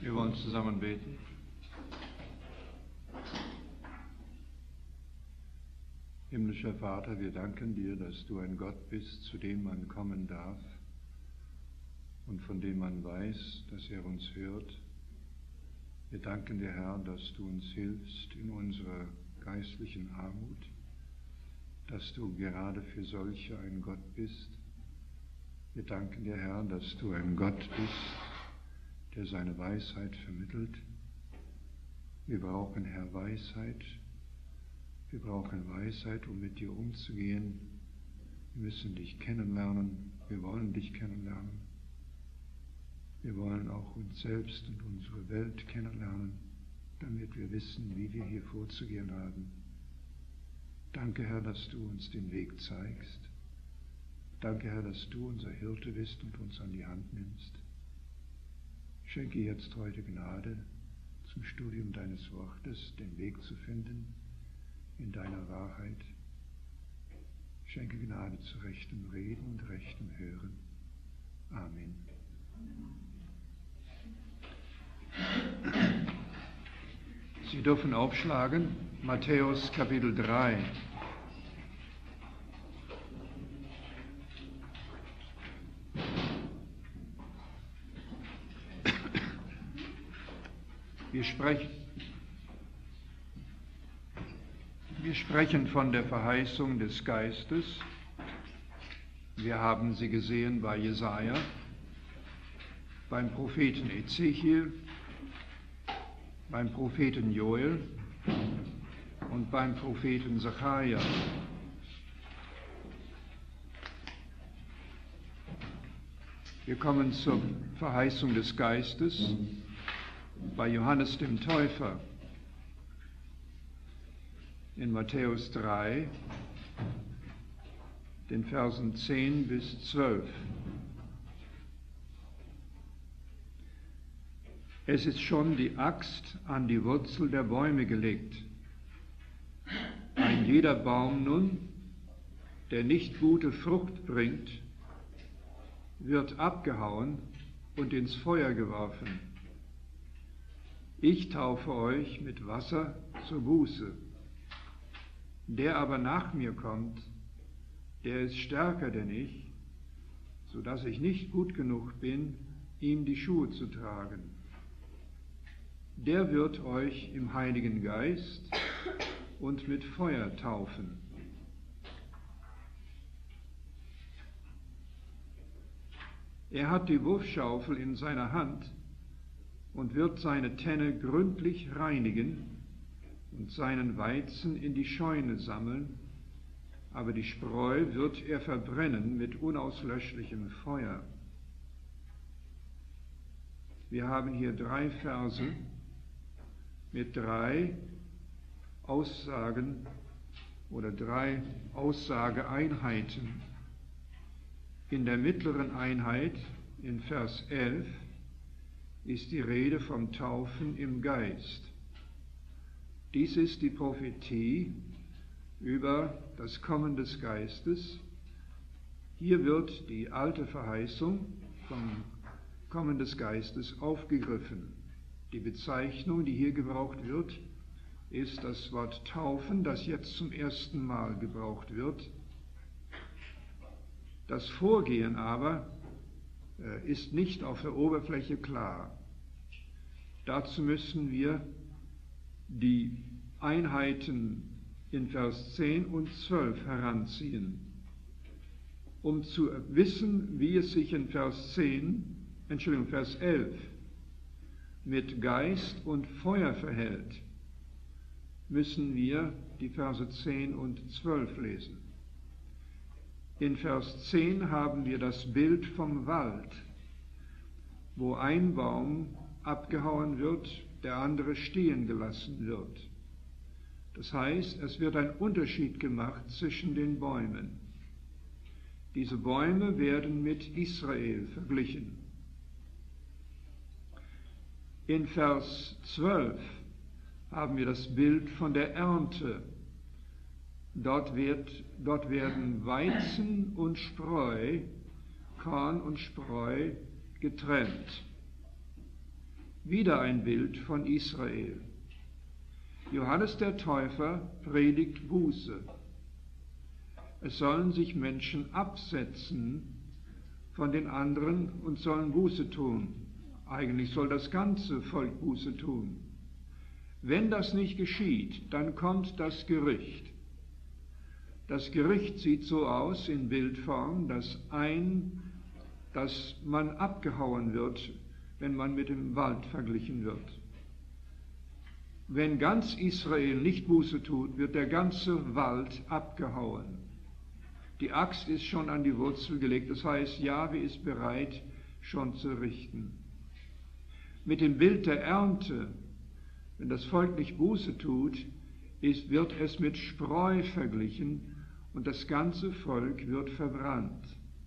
Wir wollen zusammen beten. Himmlischer Vater, wir danken dir, dass du ein Gott bist, zu dem man kommen darf und von dem man weiß, dass er uns hört. Wir danken dir, Herr, dass du uns hilfst in unserer geistlichen Armut, dass du gerade für solche ein Gott bist. Wir danken dir, Herr, dass du ein Gott bist, der seine Weisheit vermittelt. Wir brauchen, Herr, Weisheit. Wir brauchen Weisheit, um mit dir umzugehen. Wir müssen dich kennenlernen. Wir wollen dich kennenlernen. Wir wollen auch uns selbst und unsere Welt kennenlernen, damit wir wissen, wie wir hier vorzugehen haben. Danke, Herr, dass du uns den Weg zeigst. Danke, Herr, dass du unser Hirte bist und uns an die Hand nimmst. Schenke jetzt heute Gnade zum Studium deines Wortes, den Weg zu finden in deiner Wahrheit. Schenke Gnade zu rechtem Reden und rechtem Hören. Amen. Sie dürfen aufschlagen, Matthäus Kapitel 3. Wir sprechen von der Verheißung des Geistes. Wir haben sie gesehen bei Jesaja, beim Propheten Ezechiel, beim Propheten Joel und beim Propheten Sacharja. Wir kommen zur Verheißung des Geistes bei Johannes dem Täufer in Matthäus 3, den Versen 10 bis 12. Es ist schon die Axt an die Wurzel der Bäume gelegt. Ein jeder Baum nun, der nicht gute Frucht bringt, wird abgehauen und ins Feuer geworfen. Ich taufe euch mit Wasser zur Buße. Der aber nach mir kommt, der ist stärker denn ich, so dass ich nicht gut genug bin, ihm die Schuhe zu tragen. Der wird euch im Heiligen Geist und mit Feuer taufen. Er hat die Wurfschaufel in seiner Hand und wird seine Tenne gründlich reinigen und seinen Weizen in die Scheune sammeln, aber die Spreu wird er verbrennen mit unauslöschlichem Feuer. Wir haben hier 3 Verse mit 3 Aussagen oder 3 Aussageeinheiten. In der mittleren Einheit, in Vers 11, ist die Rede vom Taufen im Geist. Dies ist die Prophetie über das Kommen des Geistes. Hier wird die alte Verheißung vom Kommen des Geistes aufgegriffen. Die Bezeichnung, die hier gebraucht wird, ist das Wort Taufen, das jetzt zum ersten Mal gebraucht wird. Das Vorgehen aber ist nicht auf der Oberfläche klar. Dazu müssen wir die Einheiten in Vers 10 und 12 heranziehen, um zu wissen, wie es sich in Vers 11 mit Geist und Feuer verhält, müssen wir die Verse 10 und 12 lesen. In Vers 10 haben wir das Bild vom Wald, wo ein Baum abgehauen wird, der andere stehen gelassen wird. Das heißt, es wird ein Unterschied gemacht zwischen den Bäumen. Diese Bäume werden mit Israel verglichen. In Vers 12 haben wir das Bild von der Ernte. Dort werden Weizen und Spreu, Korn und Spreu getrennt. Wieder ein Bild von Israel. Johannes der Täufer predigt Buße. Es sollen sich Menschen absetzen von den anderen und sollen Buße tun. Eigentlich soll das ganze Volk Buße tun. Wenn das nicht geschieht, dann kommt das Gericht. Das Gericht sieht so aus in Bildform, dass man abgehauen wird, wenn man mit dem Wald verglichen wird. Wenn ganz Israel nicht Buße tut, wird der ganze Wald abgehauen. Die Axt ist schon an die Wurzel gelegt, das heißt, Jahwe ist bereit, schon zu richten. Mit dem Bild der Ernte, wenn das Volk nicht Buße tut, wird es mit Spreu verglichen und das ganze Volk wird verbrannt.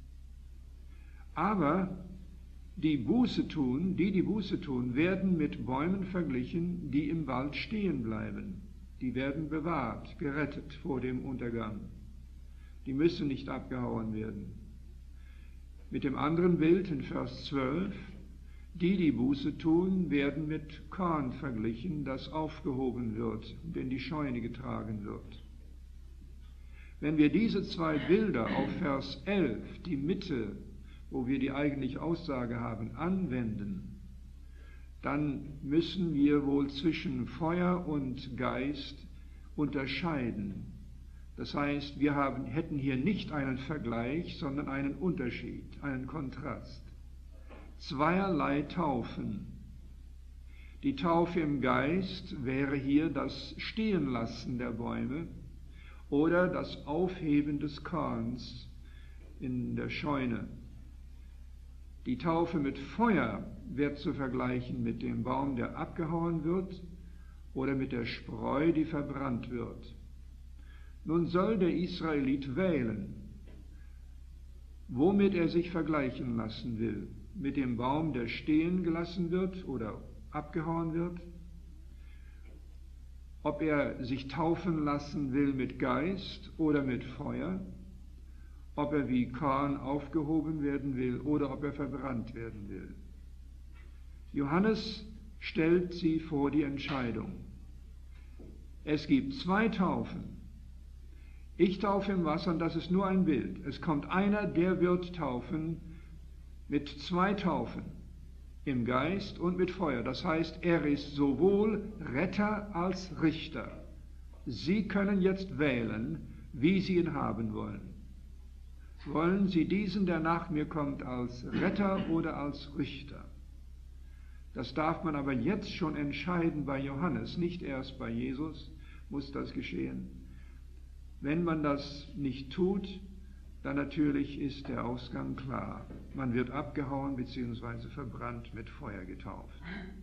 Aber die Buße tun, werden mit Bäumen verglichen, die im Wald stehen bleiben. Die werden bewahrt, gerettet vor dem Untergang. Die müssen nicht abgehauen werden. Mit dem anderen Bild in Vers 12, die Buße tun, werden mit Korn verglichen, das aufgehoben wird und in die Scheune getragen wird. Wenn wir diese zwei Bilder auf Vers 11, die Mitte, wo wir die eigentliche Aussage haben, anwenden, dann müssen wir wohl zwischen Feuer und Geist unterscheiden. Das heißt, wir hätten hier nicht einen Vergleich, sondern einen Unterschied, einen Kontrast. Zweierlei Taufen. Die Taufe im Geist wäre hier das Stehenlassen der Bäume oder das Aufheben des Korns in der Scheune. Die Taufe mit Feuer wird zu vergleichen mit dem Baum, der abgehauen wird, oder mit der Spreu, die verbrannt wird. Nun soll der Israelit wählen, womit er sich vergleichen lassen will. Mit dem Baum, der stehen gelassen wird oder abgehauen wird. Ob er sich taufen lassen will mit Geist oder mit Feuer. Ob er wie Korn aufgehoben werden will oder ob er verbrannt werden will. Johannes stellt sie vor die Entscheidung. Es gibt zwei Taufen. Ich taufe im Wasser und das ist nur ein Bild. Es kommt einer, der wird taufen mit zwei Taufen, im Geist und mit Feuer. Das heißt, er ist sowohl Retter als Richter. Sie können jetzt wählen, wie Sie ihn haben wollen. Wollen Sie diesen, der nach mir kommt, als Retter oder als Richter? Das darf man aber jetzt schon entscheiden bei Johannes, nicht erst bei Jesus muss das geschehen. Wenn man das nicht tut, dann natürlich ist der Ausgang klar. Man wird abgehauen bzw. verbrannt, mit Feuer getauft.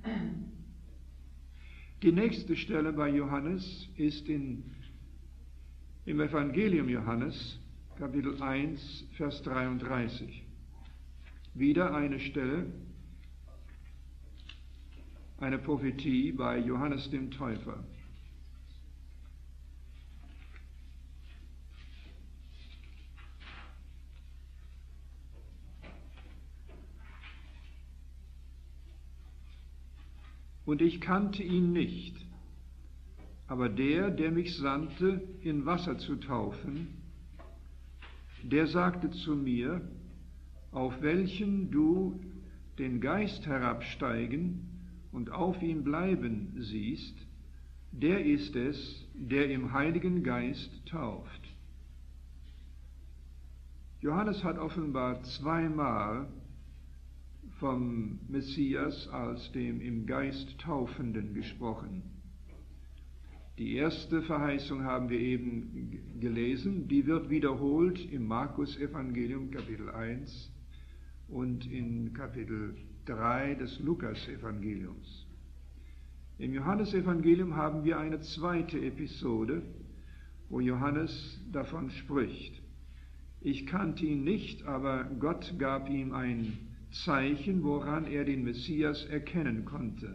Die nächste Stelle bei Johannes ist im Evangelium Johannes, Kapitel 1, Vers 33. Wieder eine Stelle, eine Prophetie bei Johannes dem Täufer. Und ich kannte ihn nicht, aber der mich sandte, in Wasser zu taufen, der sagte zu mir, auf welchen du den Geist herabsteigen und auf ihm bleiben siehst, der ist es, der im Heiligen Geist tauft. Johannes hat offenbar zweimal vom Messias als dem im Geist Taufenden gesprochen. Die erste Verheißung haben wir eben gelesen, die wird wiederholt im Markus-Evangelium Kapitel 1 und in Kapitel 3 des Lukas-Evangeliums. Im Johannes-Evangelium haben wir eine zweite Episode, wo Johannes davon spricht. Ich kannte ihn nicht, aber Gott gab ihm ein Zeichen, woran er den Messias erkennen konnte.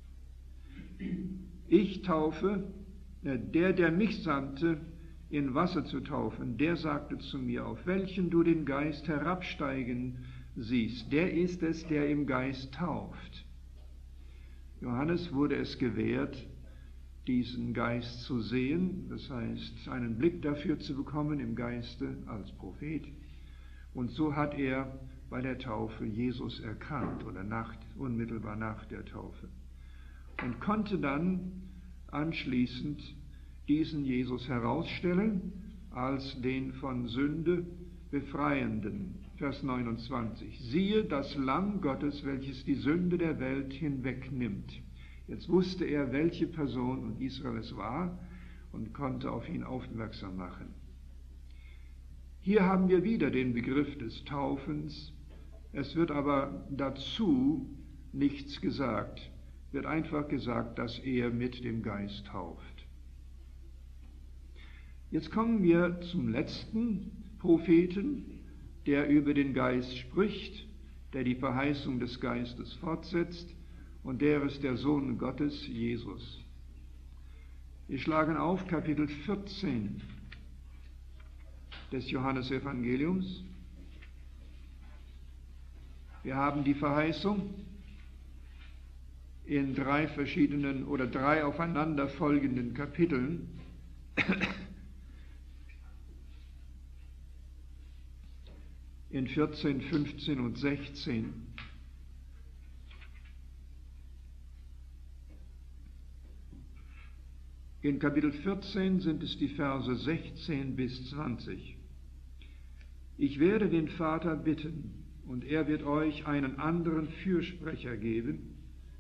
Ich taufe, der mich sandte, in Wasser zu taufen, der sagte zu mir, auf welchen du den Geist herabsteigen siehst, der ist es, der im Geist tauft. Johannes wurde es gewährt, diesen Geist zu sehen, das heißt, einen Blick dafür zu bekommen im Geiste als Prophet. Und so hat er bei der Taufe Jesus erkannt oder unmittelbar nach der Taufe und konnte dann anschließend diesen Jesus herausstellen als den von Sünde Befreienden. Vers 29. Siehe das Lamm Gottes, welches die Sünde der Welt hinwegnimmt. Jetzt wusste er, welche Person und Israel es war und konnte auf ihn aufmerksam machen. Hier haben wir wieder den Begriff des Taufens. Es wird aber dazu nichts gesagt. Wird einfach gesagt, dass er mit dem Geist tauft. Jetzt kommen wir zum letzten Propheten, der über den Geist spricht, der die Verheißung des Geistes fortsetzt, und der ist der Sohn Gottes, Jesus. Wir schlagen auf Kapitel 14 des Johannesevangeliums. Wir haben die Verheißung in 3 verschiedenen oder 3 aufeinanderfolgenden Kapiteln. In 14, 15 und 16. In Kapitel 14 sind es die Verse 16 bis 20. Ich werde den Vater bitten, und er wird euch einen anderen Fürsprecher geben,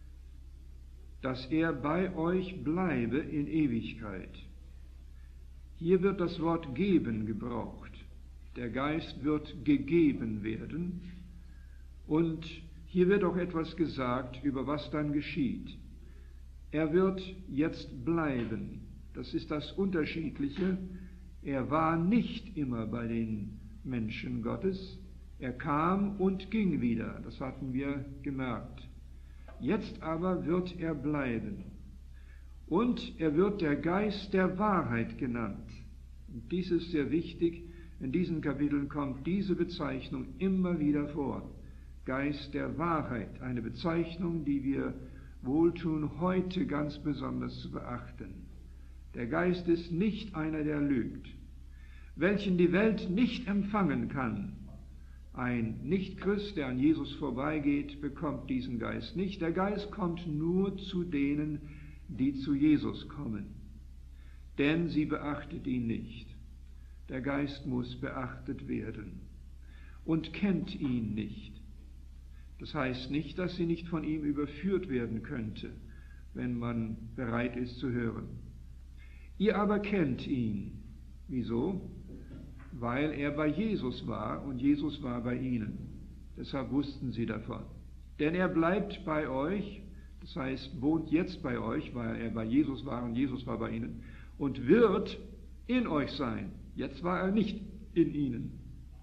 dass er bei euch bleibe in Ewigkeit. Hier wird das Wort geben gebraucht. Der Geist wird gegeben werden. Und hier wird auch etwas gesagt, über was dann geschieht. Er wird jetzt bleiben. Das ist das Unterschiedliche. Er war nicht immer bei den Menschen Gottes. Er kam und ging wieder. Das hatten wir gemerkt. Jetzt aber wird er bleiben. Und er wird der Geist der Wahrheit genannt. Und dies ist sehr wichtig. In diesen Kapiteln kommt diese Bezeichnung immer wieder vor. Geist der Wahrheit, eine Bezeichnung, die wir wohltun, heute ganz besonders zu beachten. Der Geist ist nicht einer, der lügt, welchen die Welt nicht empfangen kann. Ein Nichtchrist, der an Jesus vorbeigeht, bekommt diesen Geist nicht. Der Geist kommt nur zu denen, die zu Jesus kommen, denn sie beachtet ihn nicht. Der Geist muss beachtet werden und kennt ihn nicht. Das heißt nicht, dass sie nicht von ihm überführt werden könnte, wenn man bereit ist zu hören. Ihr aber kennt ihn. Wieso? Weil er bei Jesus war und Jesus war bei ihnen. Deshalb wussten sie davon. Denn er bleibt bei euch, das heißt, wohnt jetzt bei euch, weil er bei Jesus war und Jesus war bei ihnen, und wird in euch sein. Jetzt war er nicht in ihnen.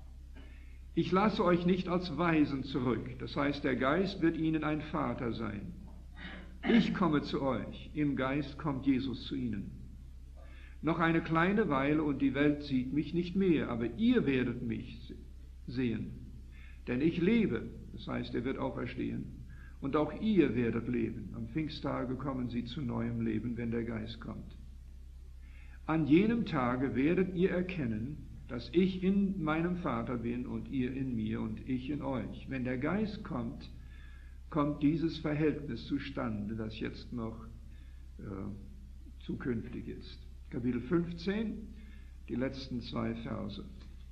Ich lasse euch nicht als Waisen zurück. Das heißt, der Geist wird ihnen ein Vater sein. Ich komme zu euch. Im Geist kommt Jesus zu ihnen. Noch eine kleine Weile und die Welt sieht mich nicht mehr, aber ihr werdet mich sehen. Denn ich lebe, das heißt, er wird auferstehen. Und auch ihr werdet leben. Am Pfingsttage kommen sie zu neuem Leben, wenn der Geist kommt. An jenem Tage werdet ihr erkennen, dass ich in meinem Vater bin und ihr in mir und ich in euch. Wenn der Geist kommt, kommt dieses Verhältnis zustande, das jetzt noch zukünftig ist. Kapitel 15, die letzten 2 Verse.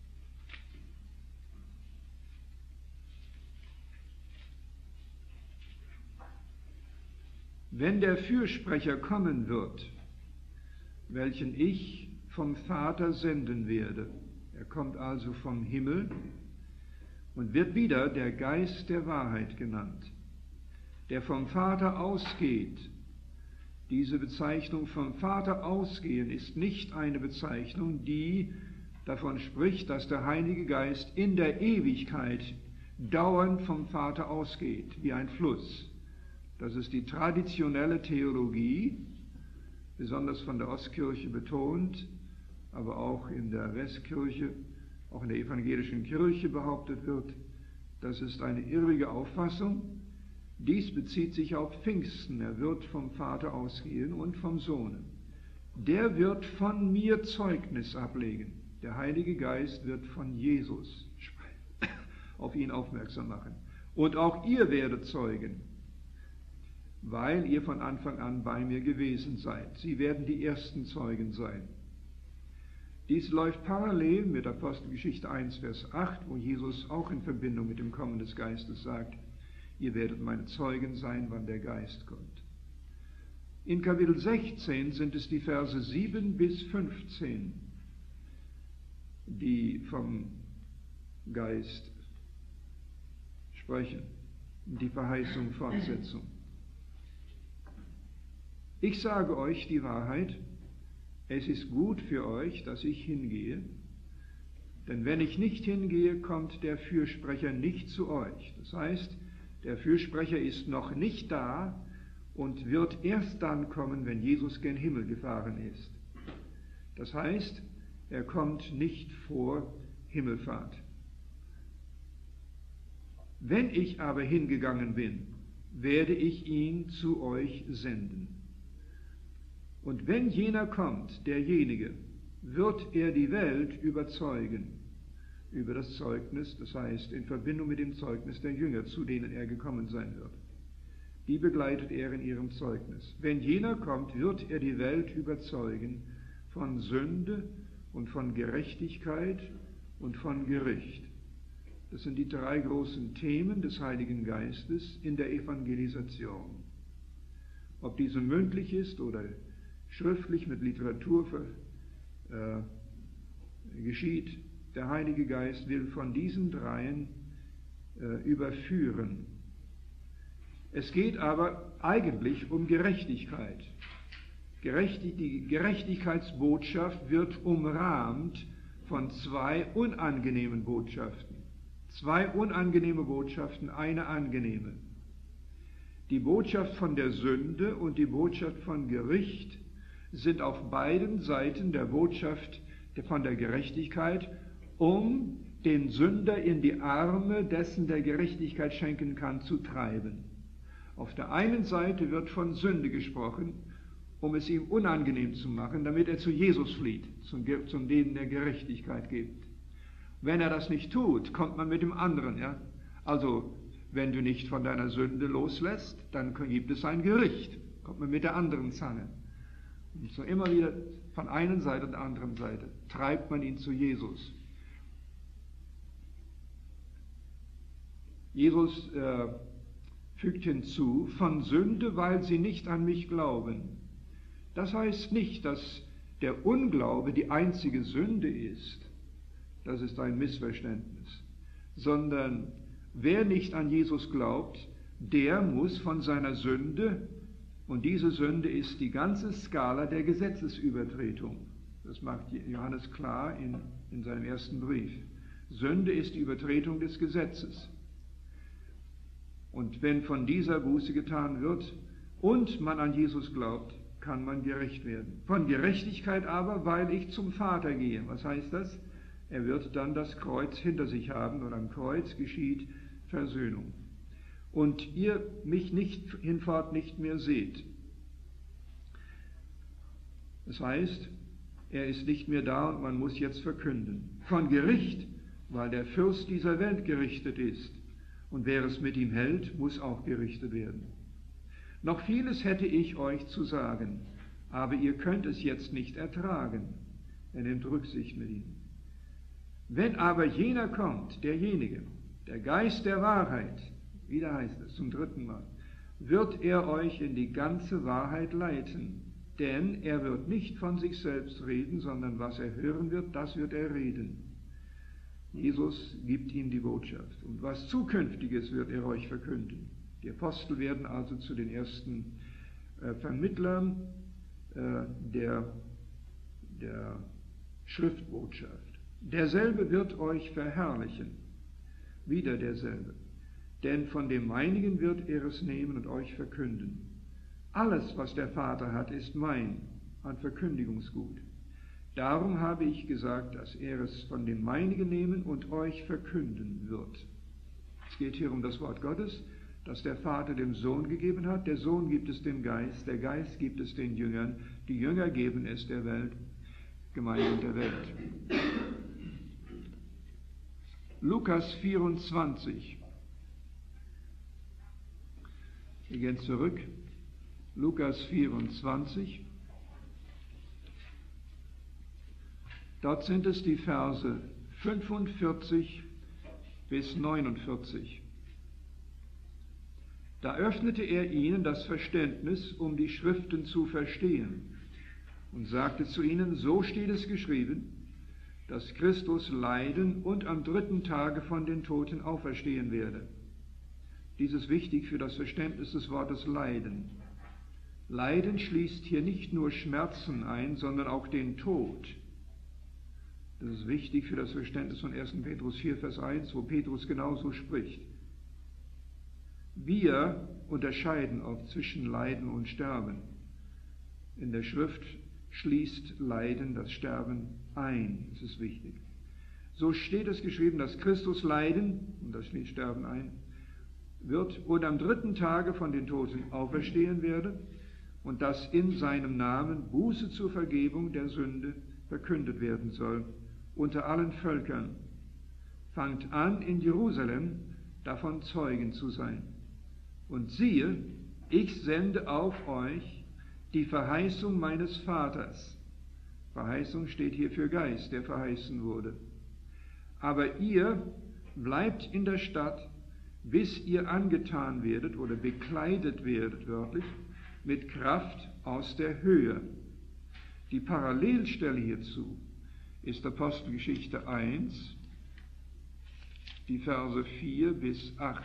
Wenn der Fürsprecher kommen wird, welchen ich vom Vater senden werde. Er kommt also vom Himmel und wird wieder der Geist der Wahrheit genannt, der vom Vater ausgeht. Diese Bezeichnung vom Vater ausgehen ist nicht eine Bezeichnung, die davon spricht, dass der Heilige Geist in der Ewigkeit dauernd vom Vater ausgeht, wie ein Fluss. Das ist die traditionelle Theologie, besonders von der Ostkirche betont, aber auch in der Westkirche, auch in der evangelischen Kirche behauptet wird. Das ist eine irrige Auffassung. Dies bezieht sich auf Pfingsten. Er wird vom Vater ausgehen und vom Sohn. Der wird von mir Zeugnis ablegen. Der Heilige Geist wird von Jesus auf ihn aufmerksam machen. Und auch ihr werdet Zeugen, weil ihr von Anfang an bei mir gewesen seid. Sie werden die ersten Zeugen sein. Dies läuft parallel mit Apostelgeschichte 1, Vers 8, wo Jesus auch in Verbindung mit dem Kommen des Geistes sagt, ihr werdet meine Zeugen sein, wann der Geist kommt. In Kapitel 16 sind es die Verse 7 bis 15, die vom Geist sprechen, die Verheißung, Fortsetzung. Ich sage euch die Wahrheit, es ist gut für euch, dass ich hingehe, denn wenn ich nicht hingehe, kommt der Fürsprecher nicht zu euch. Das heißt, der Fürsprecher ist noch nicht da und wird erst dann kommen, wenn Jesus gen Himmel gefahren ist. Das heißt, er kommt nicht vor Himmelfahrt. Wenn ich aber hingegangen bin, werde ich ihn zu euch senden. Und wenn jener kommt, derjenige, wird er die Welt überzeugen über das Zeugnis, das heißt in Verbindung mit dem Zeugnis der Jünger, zu denen er gekommen sein wird. Die begleitet er in ihrem Zeugnis. Wenn jener kommt, wird er die Welt überzeugen von Sünde und von Gerechtigkeit und von Gericht. Das sind die drei großen Themen des Heiligen Geistes in der Evangelisation. Ob diese mündlich ist oder schriftlich mit Literatur geschieht, der Heilige Geist will von diesen dreien überführen. Es geht aber eigentlich um Gerechtigkeit. Die Gerechtigkeitsbotschaft wird umrahmt von zwei unangenehmen Botschaften. Zwei unangenehme Botschaften, eine angenehme. Die Botschaft von der Sünde und die Botschaft von Gericht sind auf beiden Seiten der Botschaft von der Gerechtigkeit, um den Sünder in die Arme dessen, der Gerechtigkeit schenken kann, zu treiben. Auf der einen Seite wird von Sünde gesprochen, um es ihm unangenehm zu machen, damit er zu Jesus flieht, zum denen der Gerechtigkeit gibt. Wenn er das nicht tut, kommt man mit dem anderen. Ja? Also, wenn du nicht von deiner Sünde loslässt, dann gibt es ein Gericht. Kommt man mit der anderen Zange. Und so immer wieder von einer Seite und der anderen Seite treibt man ihn zu Jesus. Jesus fügt hinzu, von Sünde, weil sie nicht an mich glauben. Das heißt nicht, dass der Unglaube die einzige Sünde ist. Das ist ein Missverständnis. Sondern wer nicht an Jesus glaubt, der muss von seiner Sünde, und diese Sünde ist die ganze Skala der Gesetzesübertretung. Das macht Johannes klar in seinem ersten Brief. Sünde ist die Übertretung des Gesetzes. Und wenn von dieser Buße getan wird und man an Jesus glaubt, kann man gerecht werden. Von Gerechtigkeit aber, weil ich zum Vater gehe. Was heißt das? Er wird dann das Kreuz hinter sich haben und am Kreuz geschieht Versöhnung. Und ihr mich hinfort nicht mehr seht. Das heißt, er ist nicht mehr da und man muss jetzt verkünden. Von Gericht, weil der Fürst dieser Welt gerichtet ist. Und wer es mit ihm hält, muss auch gerichtet werden. Noch vieles hätte ich euch zu sagen, aber ihr könnt es jetzt nicht ertragen. Er nimmt Rücksicht mit ihnen. Wenn aber jener kommt, derjenige, der Geist der Wahrheit, wieder heißt es zum dritten Mal, wird er euch in die ganze Wahrheit leiten. Denn er wird nicht von sich selbst reden, sondern was er hören wird, das wird er reden. Jesus gibt ihm die Botschaft. Und was Zukünftiges wird er euch verkünden. Die Apostel werden also zu den ersten Vermittlern der Schriftbotschaft. Derselbe wird euch verherrlichen. Wieder derselbe. Denn von dem Meinigen wird er es nehmen und euch verkünden. Alles, was der Vater hat, ist mein, an Verkündigungsgut. Darum habe ich gesagt, dass er es von dem Meinigen nehmen und euch verkünden wird. Es geht hier um das Wort Gottes, das der Vater dem Sohn gegeben hat. Der Sohn gibt es dem Geist, der Geist gibt es den Jüngern, die Jünger geben es der Welt, Gemeinde und der Welt. Lukas 24. Wir gehen zurück. Lukas 24. Dort sind es die Verse 45 bis 49. Da öffnete er ihnen das Verständnis, um die Schriften zu verstehen, und sagte zu ihnen: So steht es geschrieben, dass Christus leiden und am 3. Tage von den Toten auferstehen werde. Dies ist wichtig für das Verständnis des Wortes Leiden. Leiden schließt hier nicht nur Schmerzen ein, sondern auch den Tod. Das ist wichtig für das Verständnis von 1. Petrus 4, Vers 1, wo Petrus genauso spricht. Wir unterscheiden oft zwischen Leiden und Sterben. In der Schrift schließt Leiden das Sterben ein. Das ist wichtig. So steht es geschrieben, dass Christus leiden, und das schließt Sterben ein, wird und am 3. Tage von den Toten auferstehen werde und dass in seinem Namen Buße zur Vergebung der Sünde verkündet werden soll unter allen Völkern. Fangt an, in Jerusalem davon Zeugen zu sein. Und siehe, ich sende auf euch die Verheißung meines Vaters. Verheißung steht hier für Geist, der verheißen wurde. Aber ihr bleibt in der Stadt, bis ihr angetan werdet oder bekleidet werdet, wörtlich, mit Kraft aus der Höhe. Die Parallelstelle hierzu ist Apostelgeschichte 1, die Verse 4 bis 8.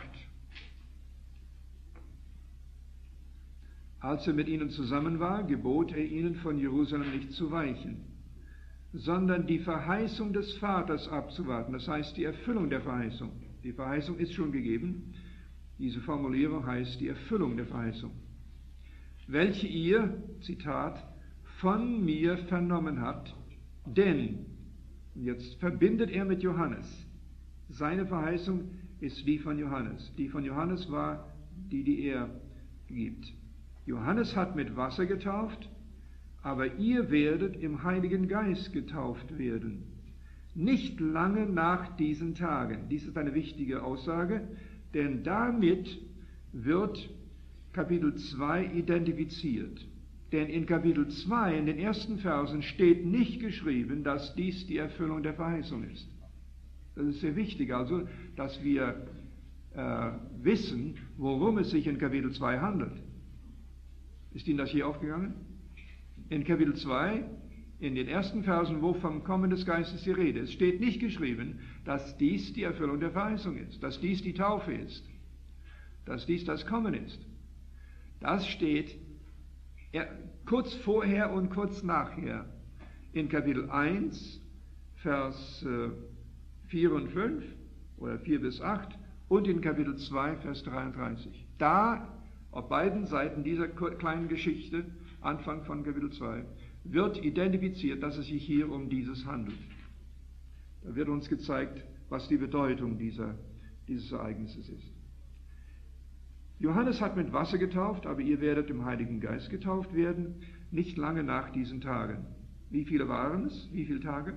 Als er mit ihnen zusammen war, gebot er ihnen, von Jerusalem nicht zu weichen, sondern die Verheißung des Vaters abzuwarten, das heißt die Erfüllung der Verheißung. Die Verheißung ist schon gegeben. Diese Formulierung heißt die Erfüllung der Verheißung, welche ihr, Zitat, von mir vernommen habt, denn, jetzt verbindet er mit Johannes, seine Verheißung ist die von Johannes. Die von Johannes war die er gibt. Johannes hat mit Wasser getauft, aber ihr werdet im Heiligen Geist getauft werden. Nicht lange nach diesen Tagen. Dies ist eine wichtige Aussage, denn damit wird Kapitel 2 identifiziert. Denn in Kapitel 2, in den ersten Versen, steht nicht geschrieben, dass dies die Erfüllung der Verheißung ist. Das ist sehr wichtig, also, dass wir wissen, worum es sich in Kapitel 2 handelt. Ist Ihnen das hier aufgegangen? In Kapitel 2, in den ersten Versen, wo vom Kommen des Geistes die Rede ist, steht nicht geschrieben, dass dies die Erfüllung der Verheißung ist, dass dies die Taufe ist, dass dies das Kommen ist. Das steht kurz vorher und kurz nachher. In Kapitel 1, Vers 4 und 5 oder 4 bis 8 und in Kapitel 2, Vers 33. Da, auf beiden Seiten dieser kleinen Geschichte, Anfang von Kapitel 2, wird identifiziert, dass es sich hier um dieses handelt. Da wird uns gezeigt, was die Bedeutung dieses Ereignisses ist. Johannes hat mit Wasser getauft, aber ihr werdet im Heiligen Geist getauft werden, nicht lange nach diesen Tagen. Wie viele waren es? Wie viele Tage?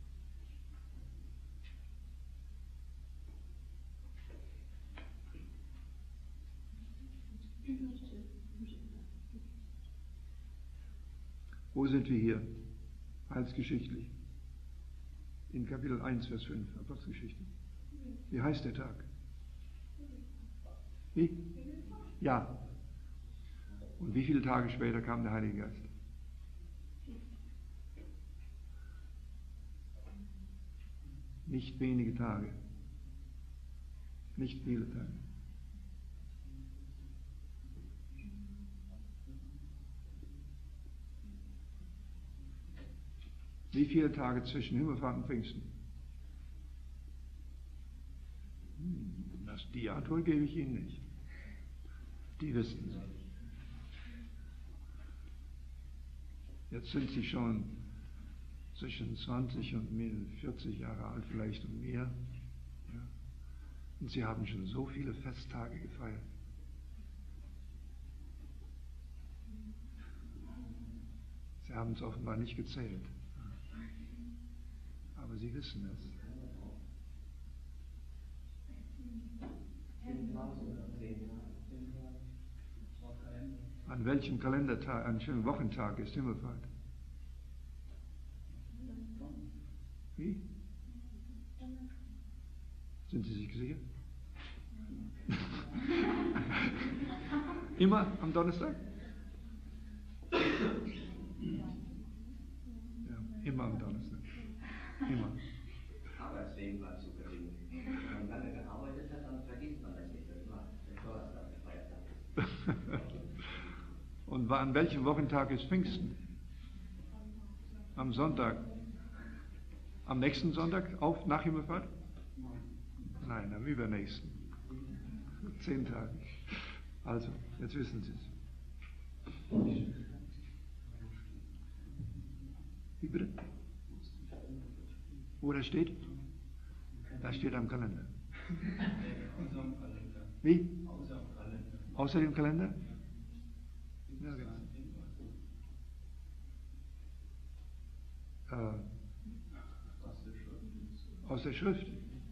Wo sind wir hier? Heilsgeschichtlich. In Kapitel 1, Vers 5, Apostelgeschichte. Wie heißt der Tag? Wie? Ja. Und wie viele Tage später kam der Heilige Geist? Nicht wenige Tage. Nicht viele Tage. Wie viele Tage zwischen Himmelfahrt und Pfingsten? Die Antwort gebe ich Ihnen nicht. Die wissen es. Jetzt sind Sie schon zwischen 20 und 40 Jahre alt, vielleicht und mehr. Ja. Und Sie haben schon so viele Festtage gefeiert. haben es offenbar nicht gezählt. Aber Sie wissen es. An welchem Kalendertag, an welchem Wochentag ist Himmelfahrt? Wie? Sind Sie sich sicher? Immer am Donnerstag? Ja, immer am Donnerstag. Immer. Arbeitswegen war zu gering. Wenn man lange gearbeitet hat, dann vergisst man das nicht. Das war der Donnerstag, der Feiertag. Und an welchem Wochentag ist Pfingsten? Am Sonntag. Am nächsten Sonntag, nach Himmelfahrt? Nein, am übernächsten. 10 Tage. Also, jetzt wissen Sie es. Wie bitte? Wo das steht? Das steht am Kalender. Wie? Außer dem Kalender? Ja, genau. Aus der Schrift.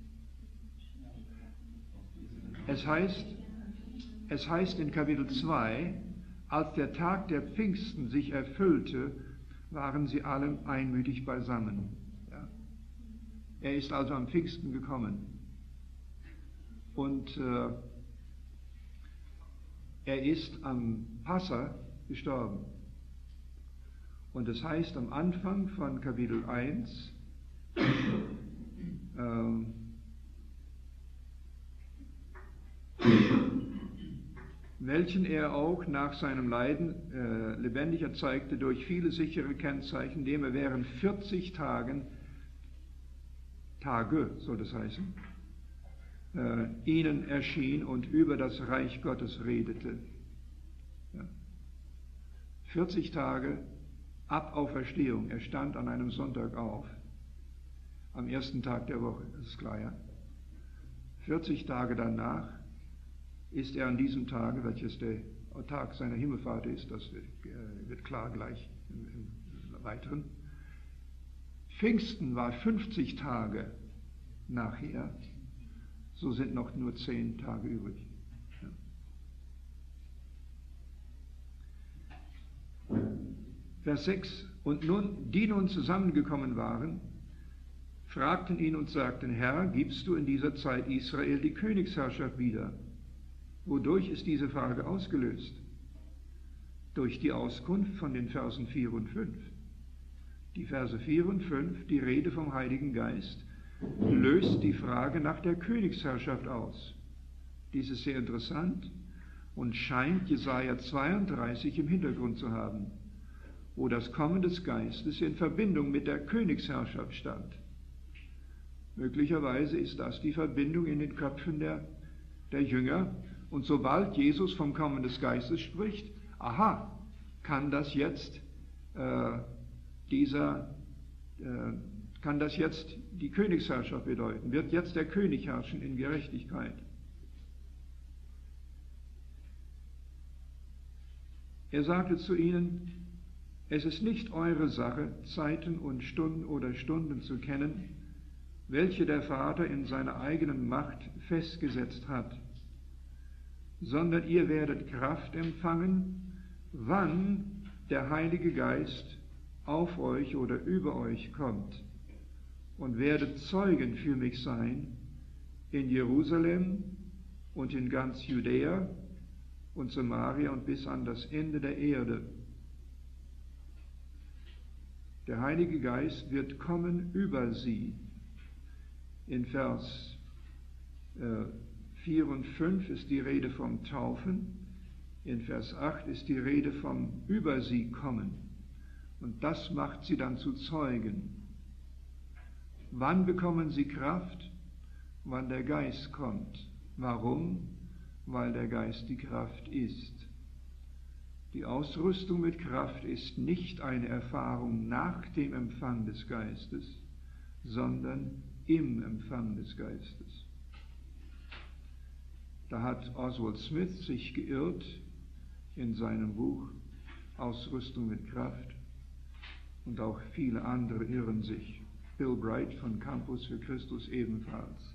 Es heißt in Kapitel 2, als der Tag der Pfingsten sich erfüllte, waren sie alle einmütig beisammen. Ja. Er ist also am Pfingsten gekommen. Und er ist am Passa gestorben. Und es heißt am Anfang von Kapitel 1, welchen er auch nach seinem Leiden lebendig erzeigte durch viele sichere Kennzeichen, indem er während 40 Tage soll das heißen, ihnen erschien und über das Reich Gottes redete. Ja. 40 Tage ab Auferstehung. Er stand an einem Sonntag auf, am ersten Tag der Woche, das ist klar, ja. 40 Tage danach ist er an diesem Tage, welches der Tag seiner Himmelfahrt ist, das wird klar gleich im Weiteren. Pfingsten war 50 Tage nachher, so sind noch nur 10 Tage übrig. Ja. Vers 6. Und nun, die nun zusammengekommen waren, fragten ihn und sagten, Herr, gibst du in dieser Zeit Israel die Königsherrschaft wieder? Wodurch ist diese Frage ausgelöst? Durch die Auskunft von den Versen 4 und 5. Die Verse 4 und 5, die Rede vom Heiligen Geist, löst die Frage nach der Königsherrschaft aus. Dies ist sehr interessant und scheint Jesaja 32 im Hintergrund zu haben, wo das Kommen des Geistes in Verbindung mit der Königsherrschaft stand. Möglicherweise ist das die Verbindung in den Köpfen der Jünger. Und sobald Jesus vom Kommen des Geistes spricht, kann das jetzt die Königsherrschaft bedeuten? Wird jetzt der König herrschen in Gerechtigkeit? Er sagte zu ihnen, es ist nicht eure Sache, Zeiten und Stunden oder Stunden zu kennen, welche der Vater in seiner eigenen Macht festgesetzt hat, sondern ihr werdet Kraft empfangen, wann der Heilige Geist auf euch oder über euch kommt, und werdet Zeugen für mich sein in Jerusalem und in ganz Judäa und Samaria und bis an das Ende der Erde. Der Heilige Geist wird kommen über sie. In Vers 4 und 5 ist die Rede vom Taufen, in Vers 8 ist die Rede vom über sie kommen. Und das macht sie dann zu Zeugen. Wann bekommen sie Kraft? Wann der Geist kommt. Warum? Weil der Geist die Kraft ist. Die Ausrüstung mit Kraft ist nicht eine Erfahrung nach dem Empfang des Geistes, sondern im Empfang des Geistes. Da hat Oswald Smith sich geirrt in seinem Buch Ausrüstung mit Kraft. Und auch viele andere irren sich. Bill Bright von Campus für Christus ebenfalls.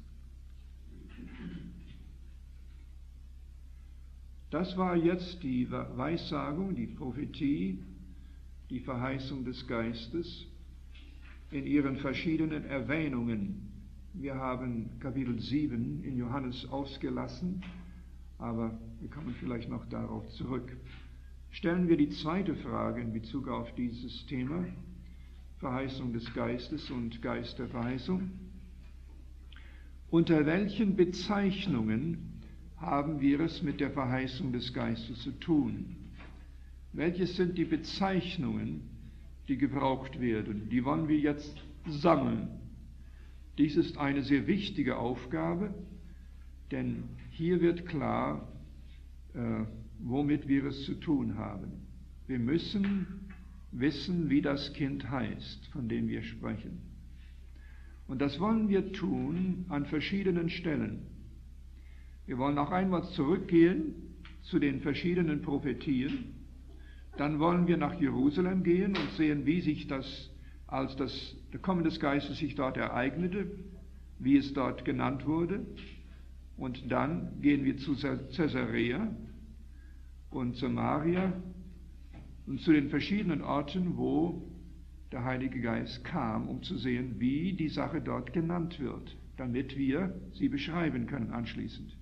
Das war jetzt die Weissagung, die Prophetie, die Verheißung des Geistes in ihren verschiedenen Erwähnungen. Wir haben Kapitel 7 in Johannes ausgelassen, aber wir kommen vielleicht noch darauf zurück. Stellen wir die zweite Frage in Bezug auf dieses Thema, Verheißung des Geistes und Geist der Verheißung. Unter welchen Bezeichnungen haben wir es mit der Verheißung des Geistes zu tun? Welches sind die Bezeichnungen, die gebraucht werden? Die wollen wir jetzt sammeln. Dies ist eine sehr wichtige Aufgabe, denn hier wird klar, womit wir es zu tun haben. Wir müssen wissen, wie das Kind heißt, von dem wir sprechen. Und das wollen wir tun an verschiedenen Stellen. Wir wollen noch einmal zurückgehen zu den verschiedenen Prophetien. Dann wollen wir nach Jerusalem gehen und sehen, wie sich das, als das Kommen des Geistes sich dort ereignete, wie es dort genannt wurde. Und dann gehen wir zu Caesarea und Samaria und zu den verschiedenen Orten, wo der Heilige Geist kam, um zu sehen, wie die Sache dort genannt wird, damit wir sie beschreiben können anschließend.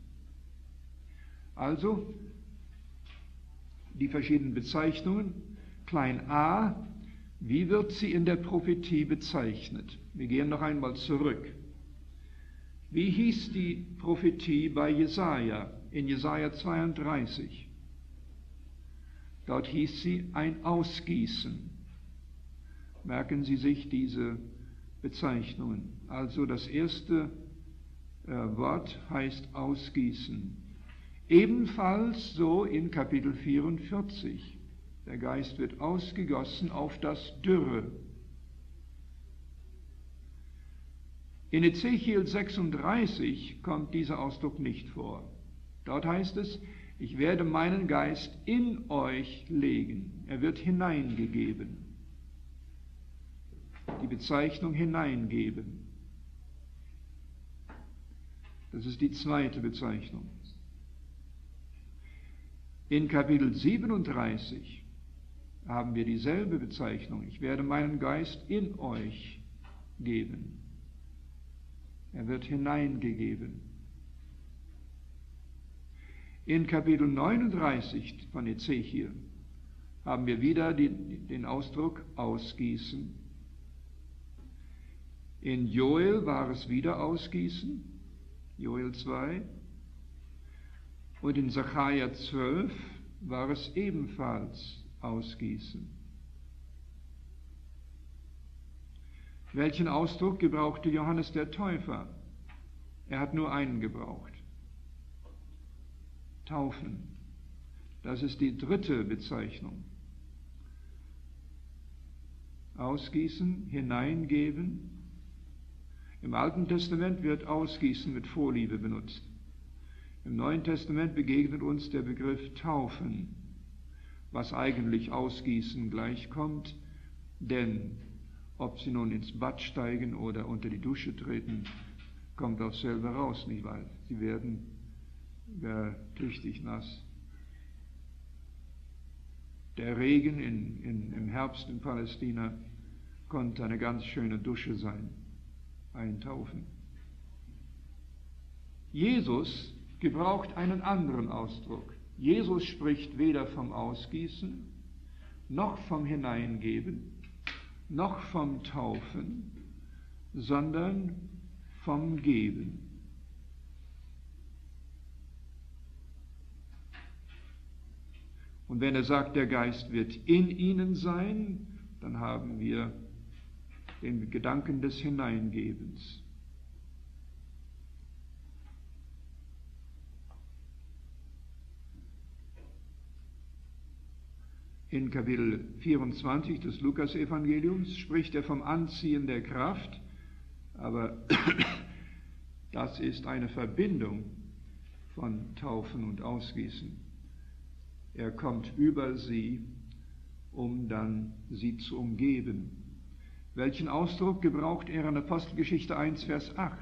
Also, die verschiedenen Bezeichnungen. Klein a, wie wird sie in der Prophetie bezeichnet? Wir gehen noch einmal zurück. Wie hieß die Prophetie bei Jesaja, in Jesaja 32? Dort hieß sie ein Ausgießen. Merken Sie sich diese Bezeichnungen. Also das erste Wort heißt Ausgießen. Ebenfalls so in Kapitel 44. Der Geist wird ausgegossen auf das Dürre. In Ezechiel 36 kommt dieser Ausdruck nicht vor. Dort heißt es, ich werde meinen Geist in euch legen. Er wird hineingegeben. Die Bezeichnung hineingeben. Das ist die zweite Bezeichnung. In Kapitel 37 haben wir dieselbe Bezeichnung. Ich werde meinen Geist in euch geben. Er wird hineingegeben. In Kapitel 39 von Ezechiel haben wir wieder den Ausdruck ausgießen. In Joel war es wieder ausgießen, Joel 2. Und in Sacharja 12 war es ebenfalls ausgießen. Welchen Ausdruck gebrauchte Johannes der Täufer? Er hat nur einen gebraucht. Taufen. Das ist die dritte Bezeichnung. Ausgießen, hineingeben. Im Alten Testament wird Ausgießen mit Vorliebe benutzt. Im Neuen Testament begegnet uns der Begriff Taufen, was eigentlich Ausgießen gleichkommt, denn ob sie nun ins Bad steigen oder unter die Dusche treten, kommt auch selber raus, nicht wahr? Sie werden tüchtig nass. Der Regen im Herbst in Palästina konnte eine ganz schöne Dusche sein, eintaufen. Jesus gebraucht einen anderen Ausdruck. Jesus spricht weder vom Ausgießen, noch vom Hineingeben, noch vom Taufen, sondern vom Geben. Und wenn er sagt, der Geist wird in ihnen sein, dann haben wir den Gedanken des Hineingebens. In Kapitel 24 des Lukas-Evangeliums spricht er vom Anziehen der Kraft, aber das ist eine Verbindung von Taufen und Ausgießen. Er kommt über sie, um dann sie zu umgeben. Welchen Ausdruck gebraucht er in Apostelgeschichte 1, Vers 8?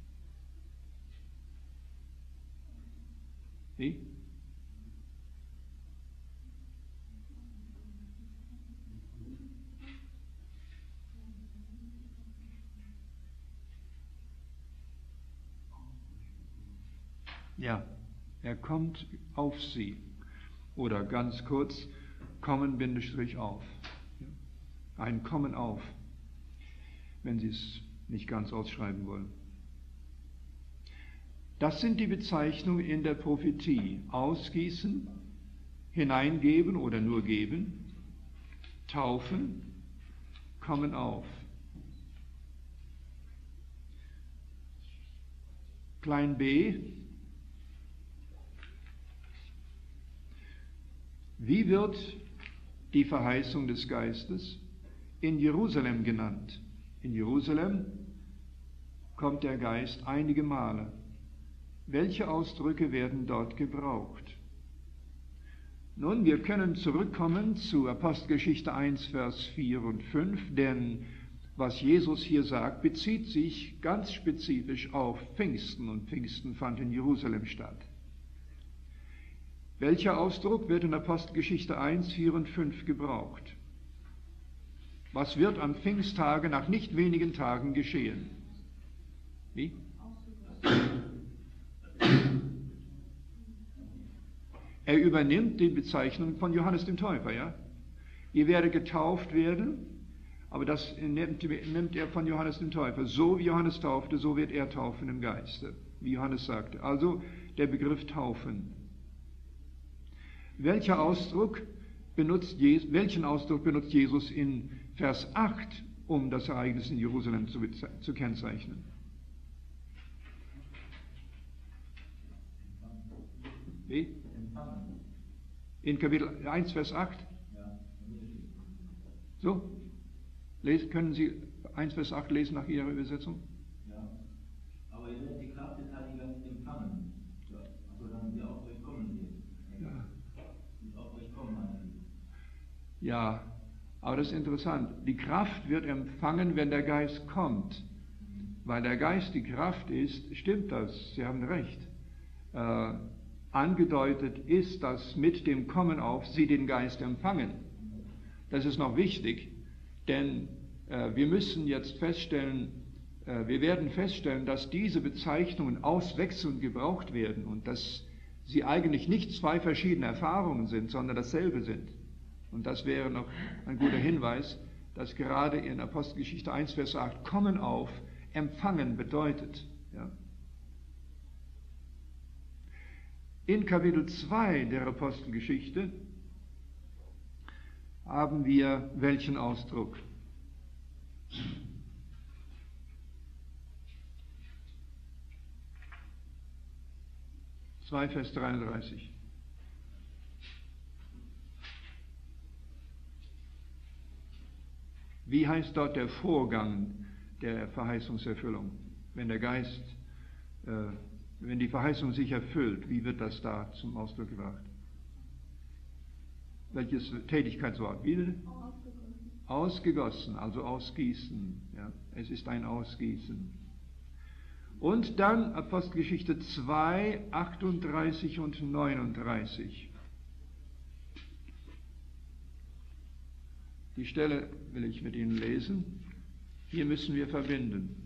Wie? Ja, er kommt auf sie. Oder ganz kurz, kommen auf. Ein Kommen auf, wenn Sie es nicht ganz ausschreiben wollen. Das sind die Bezeichnungen in der Prophetie. Ausgießen, hineingeben oder nur geben, taufen, kommen auf. Klein b. Wie wird die Verheißung des Geistes in Jerusalem genannt? In Jerusalem kommt der Geist einige Male. Welche Ausdrücke werden dort gebraucht? Nun, wir können zurückkommen zu Apostelgeschichte 1, Vers 4 und 5, denn was Jesus hier sagt, bezieht sich ganz spezifisch auf Pfingsten, und Pfingsten fand in Jerusalem statt. Welcher Ausdruck wird in Apostelgeschichte 1, 4 und 5 gebraucht? Was wird am Pfingsttage nach nicht wenigen Tagen geschehen? Wie? Er übernimmt die Bezeichnung von Johannes dem Täufer, ja? Ihr werdet getauft werden, aber das nimmt er von Johannes dem Täufer. So wie Johannes taufte, so wird er taufen im Geiste, wie Johannes sagte. Also der Begriff taufen. Welchen Ausdruck benutzt Jesus in Vers 8, um das Ereignis in Jerusalem zu kennzeichnen? Wie? In Kapitel 1, Vers 8? So? Können Sie 1, Vers 8 lesen nach Ihrer Übersetzung? Ja. Aber ihr werdet die Kraft des Heiligen Geistes empfangen. Also dann sie auf euch kommen wird. Ja. Auf euch kommen, meine. Ja, aber das ist interessant. Die Kraft wird empfangen, wenn der Geist kommt. Weil der Geist die Kraft ist, stimmt das, Sie haben recht. Angedeutet ist, dass mit dem Kommen auf Sie den Geist empfangen. Das ist noch wichtig, denn wir müssen jetzt feststellen, wir werden feststellen, dass diese Bezeichnungen auswechselnd gebraucht werden und dass sie eigentlich nicht zwei verschiedene Erfahrungen sind, sondern dasselbe sind. Und das wäre noch ein guter Hinweis, dass gerade in Apostelgeschichte 1, Vers 8 Kommen auf, empfangen bedeutet. Ja. In Kapitel 2 der Apostelgeschichte haben wir welchen Ausdruck? Vers 33. Wie heißt dort der Vorgang der Verheißungserfüllung? Wenn der Geist, wenn die Verheißung sich erfüllt, wie wird das da zum Ausdruck gebracht? Welches Tätigkeitswort? Wie bitte? Ausgegossen, also ausgießen. Ja, es ist ein Ausgießen. Und dann Apostelgeschichte 2, 38 und 39. Die Stelle will ich mit Ihnen lesen. Hier müssen wir verbinden.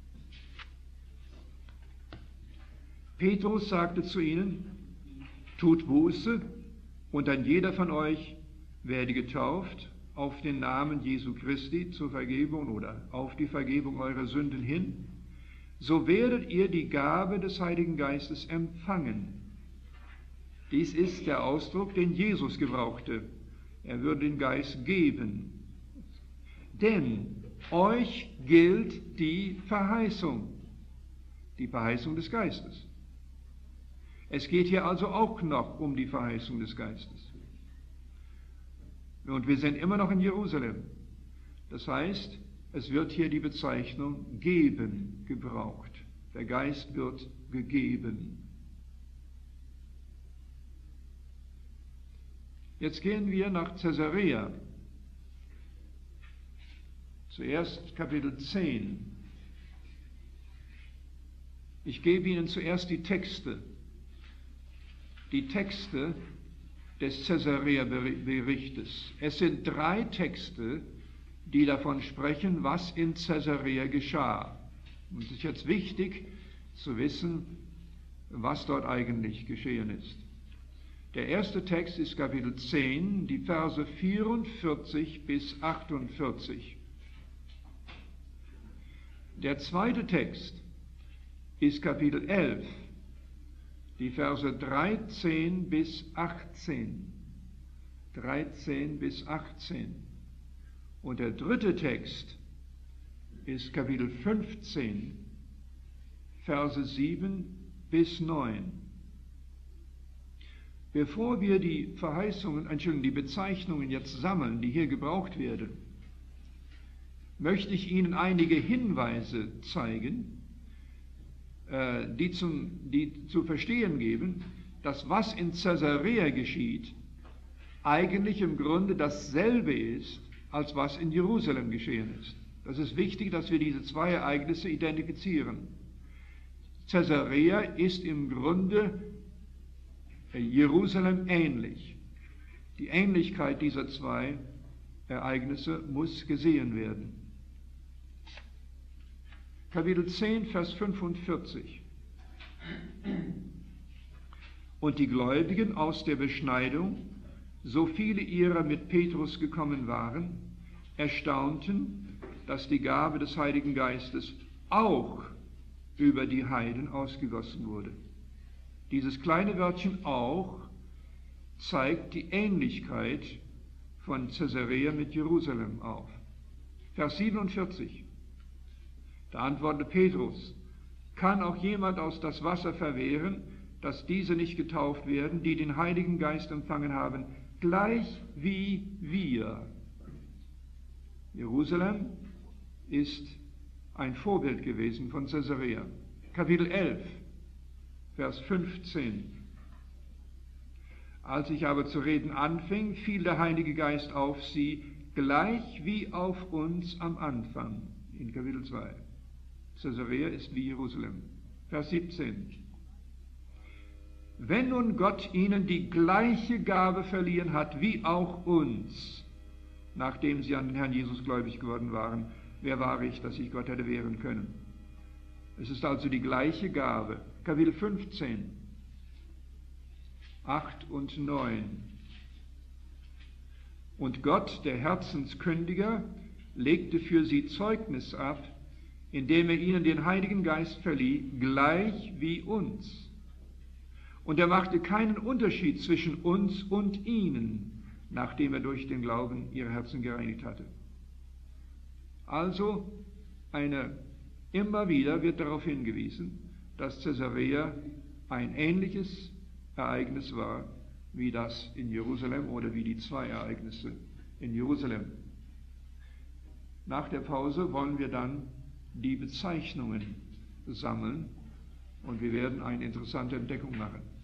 Petrus sagte zu ihnen, tut Buße und ein jeder von euch werde getauft auf den Namen Jesu Christi zur Vergebung oder auf die Vergebung eurer Sünden hin, so werdet ihr die Gabe des Heiligen Geistes empfangen. Dies ist der Ausdruck, den Jesus gebrauchte. Er würde den Geist geben. Denn euch gilt die Verheißung des Geistes. Es geht hier also auch noch um die Verheißung des Geistes. Und wir sind immer noch in Jerusalem. Das heißt, es wird hier die Bezeichnung geben gebraucht. Der Geist wird gegeben. Jetzt gehen wir nach Caesarea. Zuerst Kapitel 10. Ich gebe Ihnen zuerst die Texte des Caesarea-Berichtes. Es sind 3 Texte, die davon sprechen, was in Caesarea geschah. Und es ist jetzt wichtig zu wissen, was dort eigentlich geschehen ist. Der erste Text ist Kapitel 10, die Verse 44 bis 48. Der zweite Text ist Kapitel 11, die Verse 13 bis 18. 13 bis 18. Und der dritte Text ist Kapitel 15, Verse 7 bis 9. Bevor wir die die Bezeichnungen jetzt sammeln, die hier gebraucht werden, möchte ich Ihnen einige Hinweise zeigen, die zu verstehen geben, dass was in Caesarea geschieht, eigentlich im Grunde dasselbe ist, als was in Jerusalem geschehen ist. Das ist wichtig, dass wir diese 2 Ereignisse identifizieren. Caesarea ist im Grunde Jerusalem ähnlich. Die Ähnlichkeit dieser 2 Ereignisse muss gesehen werden. Kapitel 10, Vers 45. Und die Gläubigen aus der Beschneidung, so viele ihrer mit Petrus gekommen waren, erstaunten, dass die Gabe des Heiligen Geistes auch über die Heiden ausgegossen wurde. Dieses kleine Wörtchen auch zeigt die Ähnlichkeit von Caesarea mit Jerusalem auf. Vers 47. Da antwortete Petrus: Kann auch jemand aus das Wasser verwehren, dass diese nicht getauft werden, die den Heiligen Geist empfangen haben, gleich wie wir? Jerusalem ist ein Vorbild gewesen von Caesarea. Kapitel 11, Vers 15. Als ich aber zu reden anfing, fiel der Heilige Geist auf sie, gleich wie auf uns am Anfang, in Kapitel 2. Caesarea ist wie Jerusalem. Vers 17. Wenn nun Gott ihnen die gleiche Gabe verliehen hat, wie auch uns, nachdem sie an den Herrn Jesus gläubig geworden waren, wer war ich, dass ich Gott hätte wehren können? Es ist also die gleiche Gabe. Kapitel 15, 8 und 9. Und Gott, der Herzenskündiger, legte für sie Zeugnis ab, indem er ihnen den Heiligen Geist verlieh, gleich wie uns. Und er machte keinen Unterschied zwischen uns und ihnen, nachdem er durch den Glauben ihre Herzen gereinigt hatte. Also, immer wieder wird darauf hingewiesen, dass Caesarea ein ähnliches Ereignis war, wie das in Jerusalem oder wie die 2 Ereignisse in Jerusalem. Nach der Pause wollen wir dann die Bezeichnungen sammeln und wir werden eine interessante Entdeckung machen.